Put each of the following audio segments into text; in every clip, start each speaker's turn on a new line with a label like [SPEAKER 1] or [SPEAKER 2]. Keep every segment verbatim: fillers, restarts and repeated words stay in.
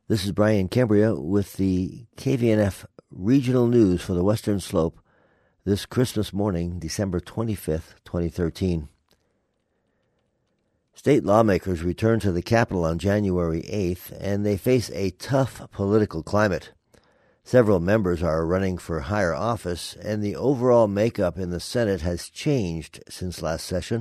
[SPEAKER 1] This is Brian Cambria with the K V N F Regional News for the Western Slope this Christmas morning, December twenty-fifth, twenty thirteen. State lawmakers return to the Capitol on January eighth, and they face a tough political climate. Several members are running for higher office, and the overall makeup in the Senate has changed since last session.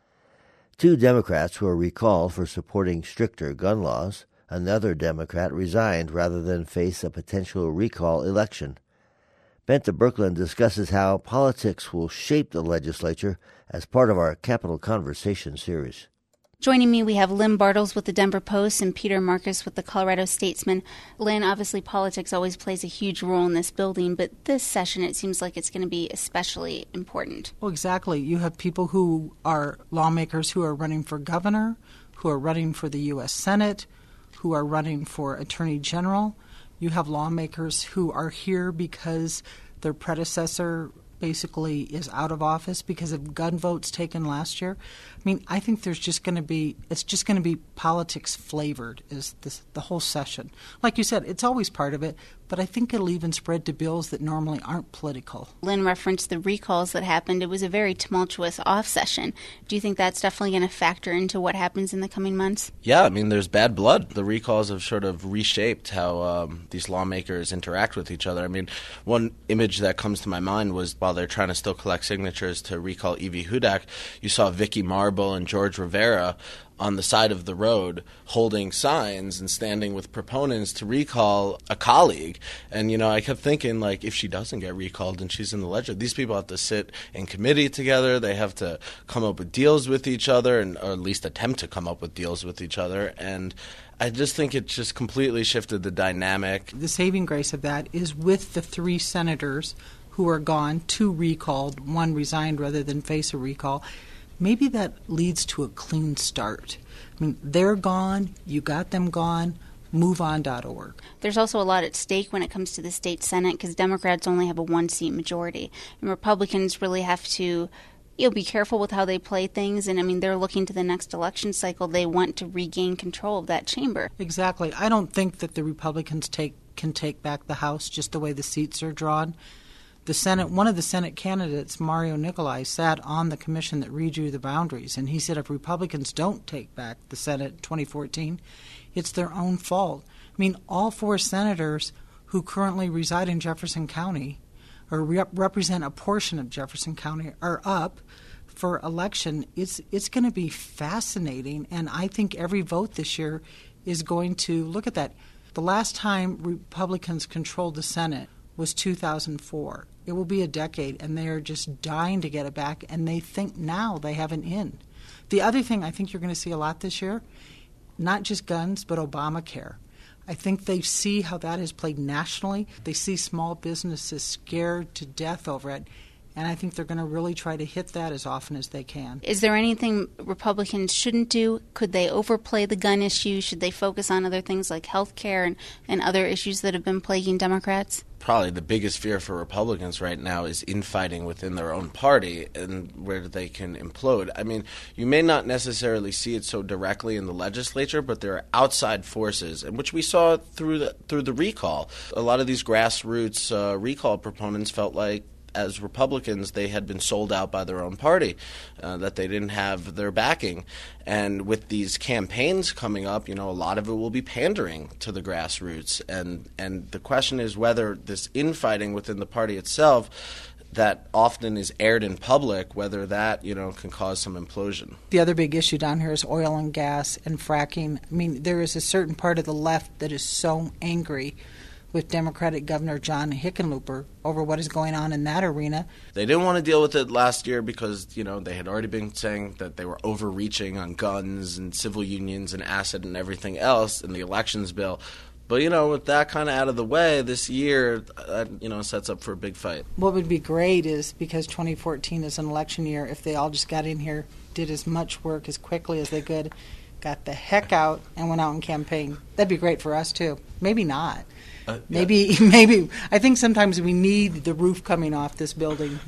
[SPEAKER 1] Two Democrats were recalled for supporting stricter gun laws. Another Democrat resigned rather than face a potential recall election. Benta Birkeland discusses how politics will shape the legislature as part of our Capitol Conversation series.
[SPEAKER 2] Joining me, we have Lynn Bartels with the Denver Post and Peter Marcus with the Colorado Statesman. Lynn, obviously politics always plays a huge role in this building, but this session it seems like it's going to be especially important.
[SPEAKER 3] Well, exactly. You have people who are lawmakers who are running for governor, who are running for the U S Senate, who are running for attorney general. You have lawmakers who are here because their predecessor basically is out of office because of gun votes taken last year. I mean, I think there's just going to be, it's just going to be politics flavored is this, the whole session. Like you said, it's always part of it, but I think it'll even spread to bills that normally aren't political.
[SPEAKER 2] Lynn referenced the recalls that happened. It was a very tumultuous off session. Do you think that's definitely going to factor into what happens in the coming months?
[SPEAKER 4] Yeah, I mean, there's bad blood. The recalls have sort of reshaped how um, these lawmakers interact with each other. I mean, one image that comes to my mind was while they're trying to still collect signatures to recall Evie Hudak, you saw Vicky Marble and George Rivera on the side of the road holding signs and standing with proponents to recall a colleague. And, you know, I kept thinking, like, if she doesn't get recalled and she's in the legislature, these people have to sit in committee together. They have to come up with deals with each other, and or at least attempt to come up with deals with each other. And I just think it just completely shifted the dynamic.
[SPEAKER 3] The saving grace of that is with the three senators who are gone, two recalled, one resigned rather than face a recall. Maybe that leads to a clean start. I mean, they're gone, you got them gone, move on dot org.
[SPEAKER 2] There's also a lot at stake when it comes to the state Senate because Democrats only have a one-seat majority. And Republicans really have to you know, be careful with how they play things. And, I mean, they're looking to the next election cycle. They want to regain control of that chamber.
[SPEAKER 3] Exactly. I don't think that the Republicans take can take back the House just the way the seats are drawn. The Senate, one of the Senate candidates, Mario Nicolai, sat on the commission that redrew the boundaries, and he said if Republicans don't take back the Senate in twenty fourteen, it's their own fault. I mean, all four senators who currently reside in Jefferson County or rep- represent a portion of Jefferson County are up for election. It's it's going to be fascinating, and I think every vote this year is going to look at that. The last time Republicans controlled the Senate was two thousand four. It will be a decade, and they are just dying to get it back, and they think now they have an in. The other thing I think you're going to see a lot this year, not just guns, but Obamacare. I think they see how that has played nationally. They see small businesses scared to death over it, and I think they're going to really try to hit that as often as they can.
[SPEAKER 2] Is there anything Republicans shouldn't do? Could they overplay the gun issue? Should they focus on other things like health care and, and other issues that have been plaguing Democrats?
[SPEAKER 4] Probably the biggest fear for Republicans right now is infighting within their own party and where they can implode. I mean, you may not necessarily see it so directly in the legislature, but there are outside forces, and which we saw through the, through the recall. A lot of these grassroots uh, recall proponents felt like as Republicans, they had been sold out by their own party, uh, that they didn't have their backing. And with these campaigns coming up, you know, a lot of it will be pandering to the grassroots. And, and the question is whether this infighting within the party itself that often is aired in public, whether that, you know, can cause some implosion.
[SPEAKER 3] The other big issue down here is oil and gas and fracking. I mean, there is a certain part of the left that is so angry with Democratic Governor John Hickenlooper over what is going on in that arena.
[SPEAKER 4] They didn't want to deal with it last year because, you know, they had already been saying that they were overreaching on guns and civil unions and acid and everything else in the elections bill. But, you know, with that kind of out of the way this year, uh, you know, sets up for a big fight.
[SPEAKER 3] What would be great is, because twenty fourteen is an election year, if they all just got in here, did as much work as quickly as they could, got the heck out and went out and campaigned. That'd be great for us, too. Maybe not. Uh, yeah. Maybe, maybe. I think sometimes we need the roof coming off this building.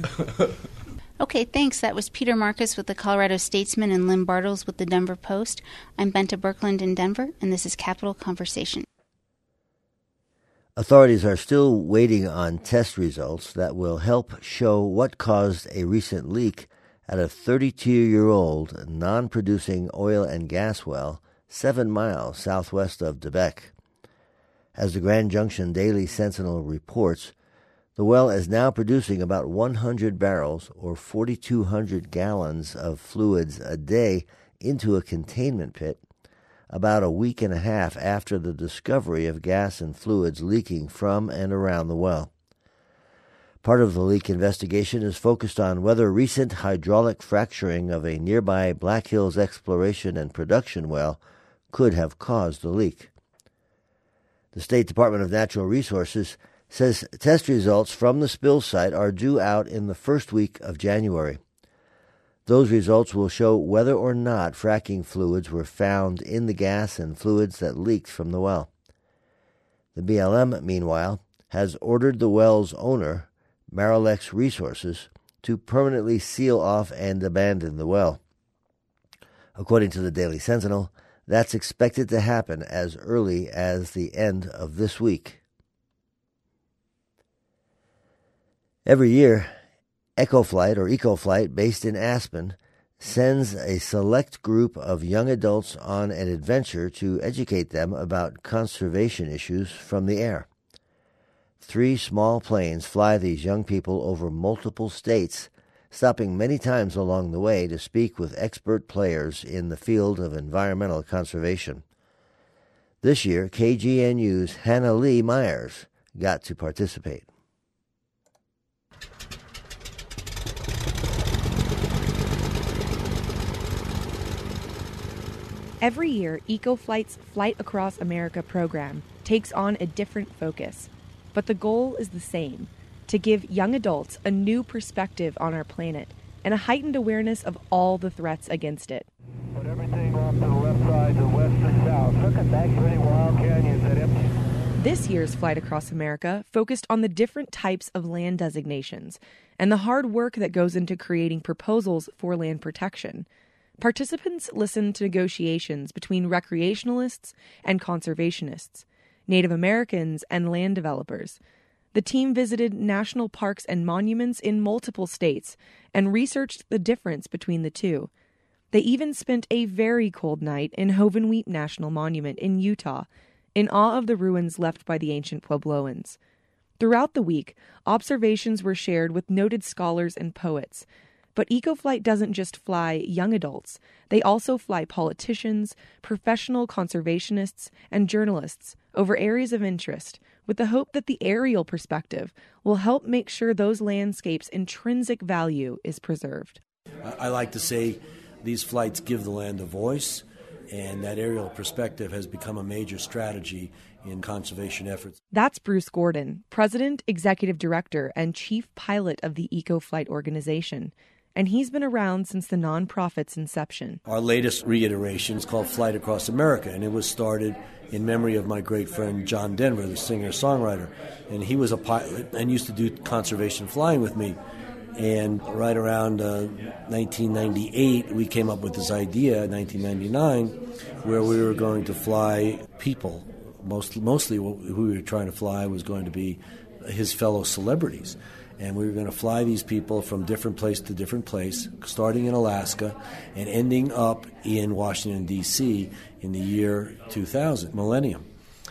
[SPEAKER 2] Okay, thanks. That was Peter Marcus with the Colorado Statesman and Lynn Bartels with the Denver Post. I'm Benta Birkeland in Denver, and this is Capitol Conversation.
[SPEAKER 1] Authorities are still waiting on test results that will help show what caused a recent leak at a thirty-two-year-old non-producing oil and gas well seven miles southwest of Debec. As the Grand Junction Daily Sentinel reports, the well is now producing about one hundred barrels or forty-two hundred gallons of fluids a day into a containment pit, about a week and a half after the discovery of gas and fluids leaking from and around the well. Part of the leak investigation is focused on whether recent hydraulic fracturing of a nearby Black Hills exploration and production well could have caused the leak. The State Department of Natural Resources says test results from the spill site are due out in the first week of January. Those results will show whether or not fracking fluids were found in the gas and fluids that leaked from the well. The B L M, meanwhile, has ordered the well's owner, Marilex Resources, to permanently seal off and abandon the well. According to the Daily Sentinel, that's expected to happen as early as the end of this week. Every year, EcoFlight, or EcoFlight, based in Aspen, sends a select group of young adults on an adventure to educate them about conservation issues from the air. Three small planes fly these young people over multiple states, stopping many times along the way to speak with expert players in the field of environmental conservation. This year, K G N U's Hannah Lee Myers got to participate.
[SPEAKER 5] Every year, EcoFlight's Flight Across America program takes on a different focus, but the goal is the same: to give young adults a new perspective on our planet and a heightened awareness of all the threats against it.
[SPEAKER 6] Put everything off to the left side, to west and south. Looking back to any wild canyons that empty.
[SPEAKER 5] This year's Flight Across America focused on the different types of land designations and the hard work that goes into creating proposals for land protection. Participants listened to negotiations between recreationalists and conservationists, Native Americans and land developers. The team visited national parks and monuments in multiple states and researched the difference between the two. They even spent a very cold night in Hovenweep National Monument in Utah, in awe of the ruins left by the ancient Puebloans. Throughout the week, observations were shared with noted scholars and poets. But EcoFlight doesn't just fly young adults. They also fly politicians, professional conservationists, and journalists over areas of interest, with the hope that the aerial perspective will help make sure those landscapes' intrinsic value is preserved.
[SPEAKER 7] I like to say these flights give the land a voice, and that aerial perspective has become a major strategy in conservation efforts.
[SPEAKER 5] That's Bruce Gordon, President, Executive Director, and Chief Pilot of the EcoFlight organization. And he's been around since the nonprofit's inception.
[SPEAKER 7] Our latest reiteration is called Flight Across America, and it was started in memory of my great friend John Denver, the singer-songwriter. And he was a pilot and used to do conservation flying with me. And right around uh, nineteen ninety-eight, we came up with this idea, nineteen ninety-nine, where we were going to fly people. Most, mostly what we were trying to fly was going to be his fellow celebrities. And we were going to fly these people from different place to different place, starting in Alaska and ending up in Washington, D C in the year two thousand, millennium.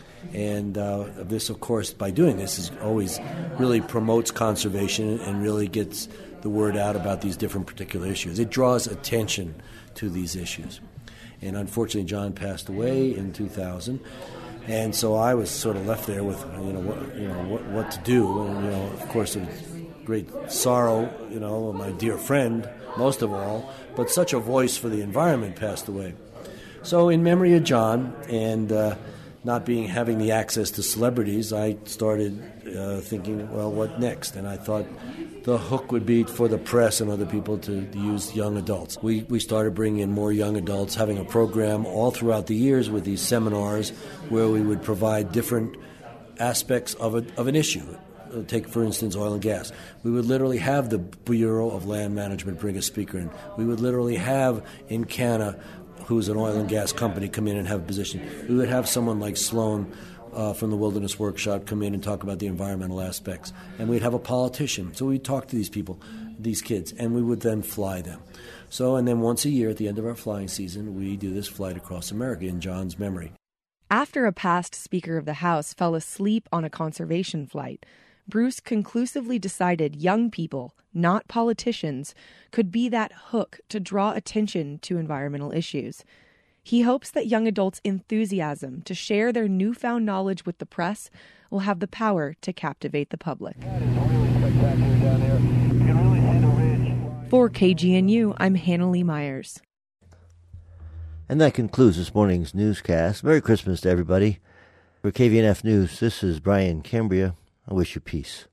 [SPEAKER 7] And uh, this, of course, by doing this, is always really promotes conservation and really gets the word out about these different particular issues. It draws attention to these issues. And unfortunately, John passed away in two thousand. And so I was sort of left there with, you know, what, you know, what, what to do. And, you know, of course, it was great sorrow, you know, my dear friend, most of all, but such a voice for the environment passed away. So in memory of John and uh, not being having the access to celebrities, I started uh, thinking, well, what next? And I thought the hook would be for the press and other people to, to use young adults. We we started bringing in more young adults, having a program all throughout the years with these seminars where we would provide different aspects of a, of an issue. Take, for instance, oil and gas. We would literally have the Bureau of Land Management bring a speaker in. We would literally have Encana, who's an oil and gas company, come in and have a position. We would have someone like Sloan uh, from the Wilderness Workshop come in and talk about the environmental aspects. And we'd have a politician. So we'd talk to these people, these kids, and we would then fly them. So, and then once a year at the end of our flying season, we do this flight across America in John's memory.
[SPEAKER 5] After a past Speaker of the House fell asleep on a conservation flight, Bruce conclusively decided young people, not politicians, could be that hook to draw attention to environmental issues. He hopes that young adults' enthusiasm to share their newfound knowledge with the press will have the power to captivate the public.
[SPEAKER 6] That is really spectacular down there. You can really see the ridge.
[SPEAKER 5] For K G N U, I'm Hannah Lee Myers.
[SPEAKER 1] And that concludes this morning's newscast. Merry Christmas to everybody. For K V N F News, this is Brian Cambria. I wish you peace.